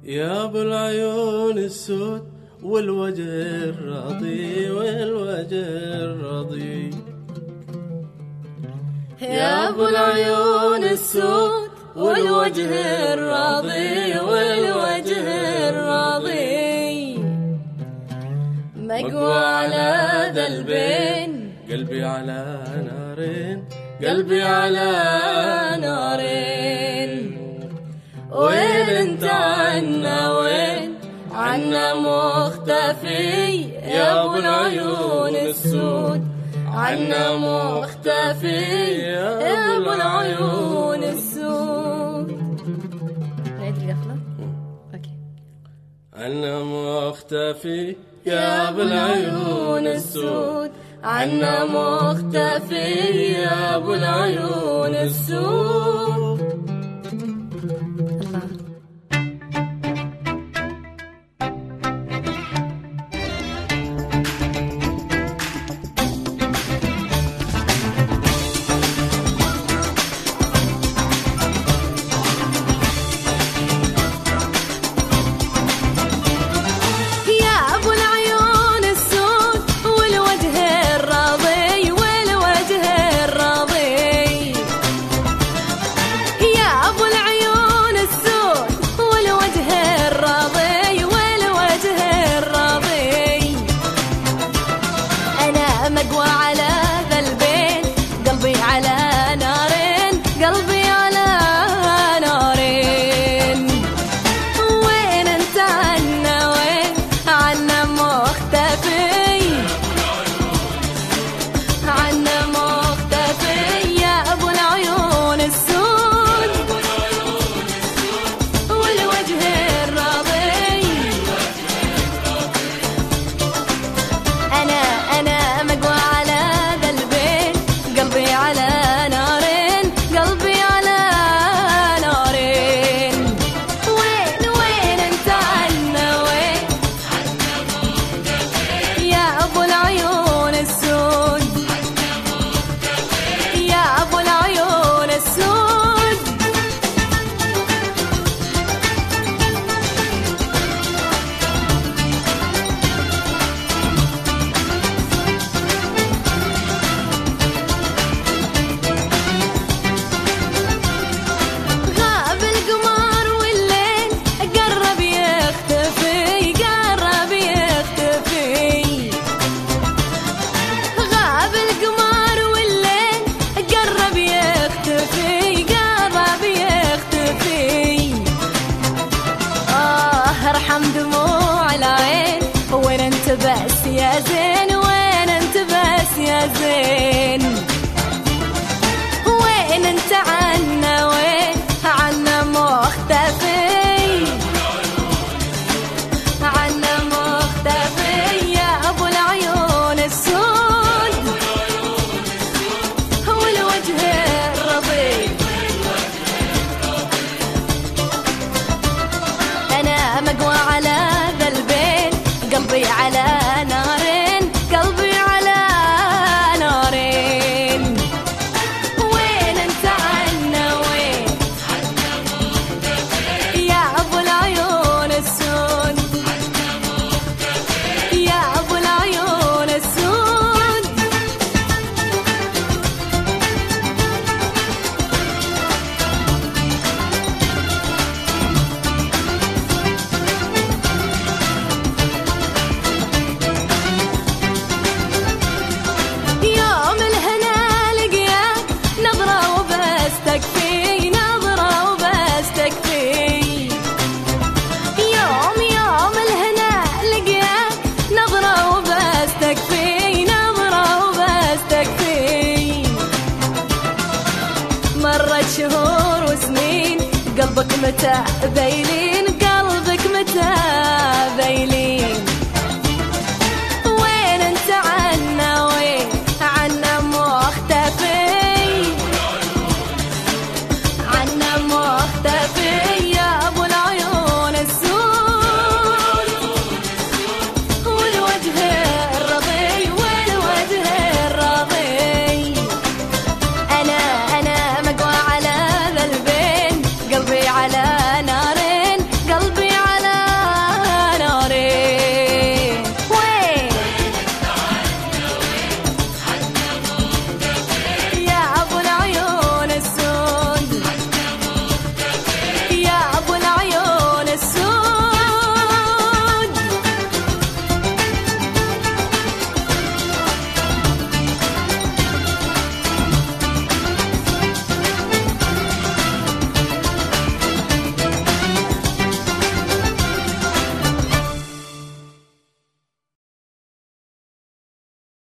يا ابو العيون السود والوجه الرضي والوجه الرضي، يا ابو العيون السود والوجه الرضي والوجه الرضي، مقوى على ذلبين قلبي على نارين، قلبي على نارين. وين انت عنا وين عنا مختفي يا ابو العيون السود، عنا مختفي يا ابو العيون السود. نعيد القفلة. اوكي. عنا مختفي يا ابو العيون السود، عنا مختفي يا ابو العيون السود. الله. مقوى على ذلبين قلبي على نارين، قلبي على نارين. وين انت عنا وين عنا مختفي، عنا مختفي يا ابو العيون السود والوجه الرضي. أنا مقوى على ذلبين قلبي على نارين، قلبي على نارين. وين انت عنا وين يا ابو العيون السود، يا ابو العيون السود. ارحم دموع العين، وين انت بس يا زين، وين انت بس يا زين. وين انت عنا وين عنا مختفي، عنا مختفي يا ابو العيون السود والوجه الرضي. أنا مقوى على ذلبين قلبي على نارين، قلبي على نارين. وين انت عنا وين يا ابو العيون السود، يا ابو العيون السود. يوم الهنا لقياك نظرة وبس تكفي، نظرة وبس تكفي. يوم الهنا لقياك نظرة وبس تكفي، نظرة وبس تكفي. مرت شهور وسنين قلبك متى بيلين، قلبك متى